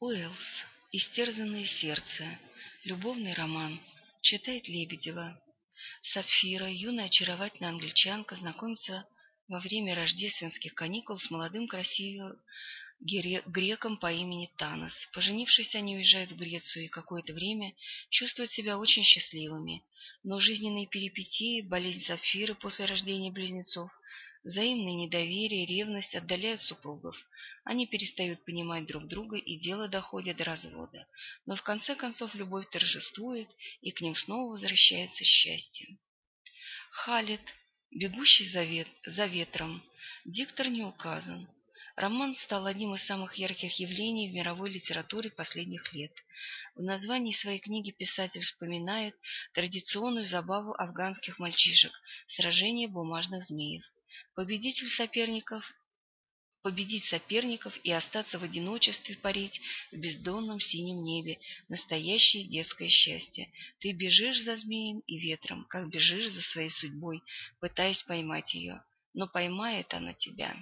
Уэллс. Истерзанное сердце. Любовный роман. Читает Лебедева. Сапфира, юная очаровательная англичанка, знакомится во время рождественских каникул с молодым красивым греком по имени Танос. Поженившись, они уезжают в Грецию и какое-то время чувствуют себя очень счастливыми. Но жизненные перипетии, болезнь Сапфиры после рождения близнецов, взаимное недоверие, ревность отдаляют супругов. Они перестают понимать друг друга, и дело доходит до развода. Но в конце концов любовь торжествует, и к ним снова возвращается счастье. Халид, бегущий за ветром. Диктор не указан. Роман стал одним из самых ярких явлений в мировой литературе последних лет. В названии своей книги писатель вспоминает традиционную забаву афганских мальчишек – сражение бумажных змеев. Победить соперников и остаться в одиночестве парить в бездонном синем небе – настоящее детское счастье. Ты бежишь за змеем и ветром, как бежишь за своей судьбой, пытаясь поймать ее, но поймает она тебя.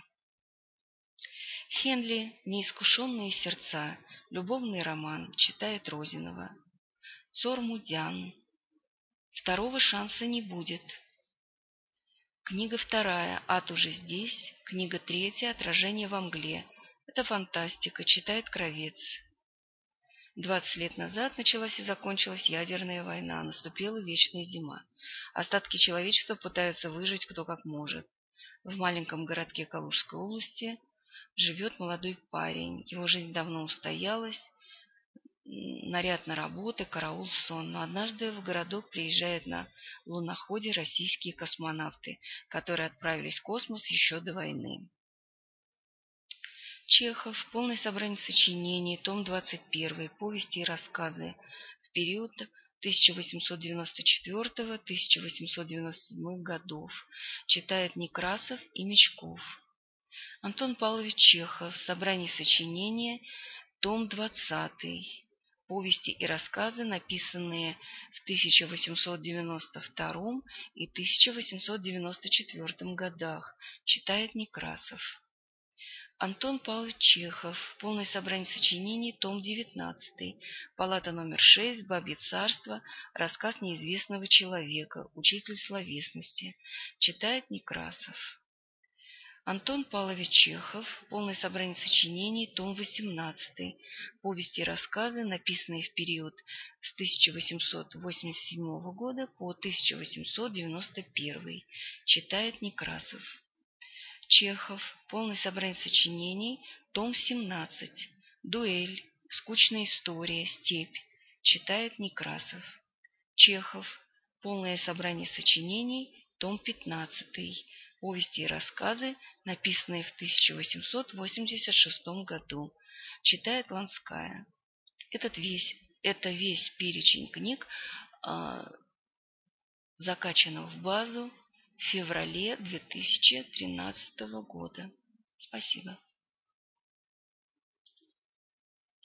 Хенли «Неискушенные сердца», любовный роман, читает Розинова. Цормудян. Второго шанса не будет. Книга вторая «Ад уже здесь». Книга третья «Отражение во мгле». Это фантастика, читает Кравец. 20 лет назад началась и закончилась ядерная война, наступила вечная зима. Остатки человечества пытаются выжить кто как может. В маленьком городке Калужской области живет молодой парень. Его жизнь давно устоялась. Наряд на работы, караул, сон. Но однажды в городок приезжают на луноходе российские космонавты, которые отправились в космос еще до войны. Чехов. Полное собрание сочинений. Том 21. Повести и рассказы. В период 1894-1897 годов. Читает Некрасов и Мечков. Антон Павлович Чехов. Собрание сочинений. Том 20. Повести и рассказы, написанные в 1892 и 1894 годах. Читает Некрасов. Антон Павлович Чехов. Полное собрание сочинений. Том 19. Палата номер 6. Бабье царство. Рассказ неизвестного человека. Учитель словесности. Читает Некрасов. Антон Павлович Чехов. Полное собрание сочинений. Том 18. Повести и рассказы, написанные в период с 1887 года по 1891. Читает Некрасов. Чехов. Полное собрание сочинений. Том 17. Дуэль. Скучная история. Степь. Читает Некрасов. Чехов. Полное собрание сочинений. Том 15. Повести и рассказы, написанные в 1886 году. Читает Ланская. Это весь перечень книг, закачанных в базу в феврале 2013 года. Спасибо.